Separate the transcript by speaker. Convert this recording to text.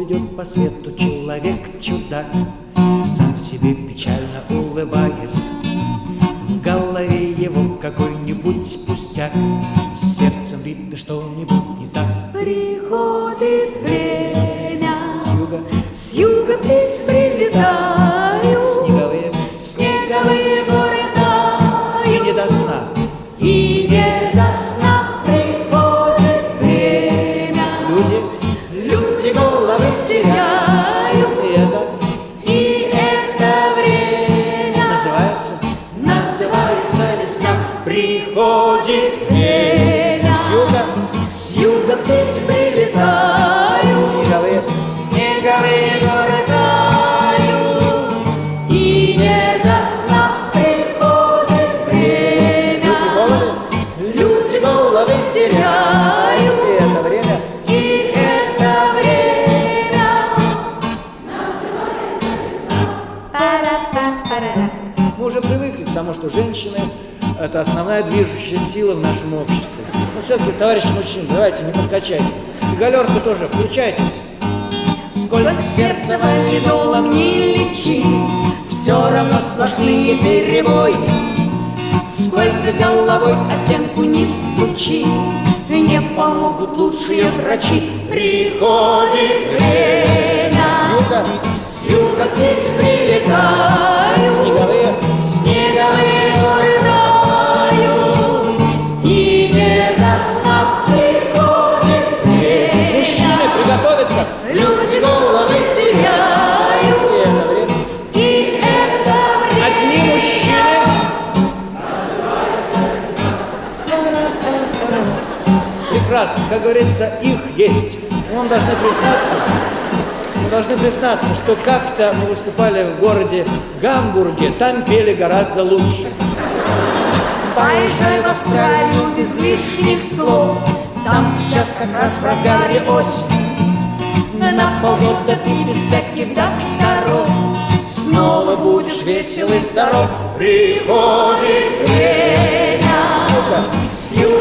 Speaker 1: идет по свету человек-чудак, сам себе печально улыбаясь. В голове его какой-нибудь пустяк, с сердцем видно что-нибудь не так.
Speaker 2: Приходит время,
Speaker 1: С
Speaker 2: с юга птиц прилетают,
Speaker 1: снеговые
Speaker 2: горы тают,
Speaker 1: и не до сна.
Speaker 2: и не до сна приходит время.
Speaker 1: Люди головы теряют,
Speaker 2: И это время
Speaker 1: называется весна.
Speaker 2: приходит время.
Speaker 1: С юга
Speaker 2: птиц прилетают,
Speaker 1: снеговые
Speaker 2: горы тают, и не до сна приходит время.
Speaker 1: люди головы теряют,
Speaker 2: теряют,
Speaker 1: и это время
Speaker 2: Пара-па-пара-ра.
Speaker 1: мы уже привыкли к тому, что женщины – это основная движущая сила в нашем обществе. Но все-таки, товарищи мужчины, давайте, не подкачайте. И галерка тоже, включайтесь.
Speaker 2: Сколько сердца валидолом не лечи, все равно сплошные перебои. Сколько головой о стенку не стучи, не помогут лучшие врачи. Приходит время, с юга птиц прилетают, снеговые горы тают, и не до сна приходит время.
Speaker 1: Мужчины, приготовиться!
Speaker 2: Люди головы теряют, и это время
Speaker 1: Одни мужчины! Прекрасно, как говорится, их есть. Мы должны признаться, что как-то мы выступали в городе Гамбурге, там пели гораздо лучше.
Speaker 2: Поезжай в Австралию без лишних слов, там сейчас как раз в разгаре осень. На полгода ты без всяких докторов снова будешь весел и здоров. Приходит время, с юга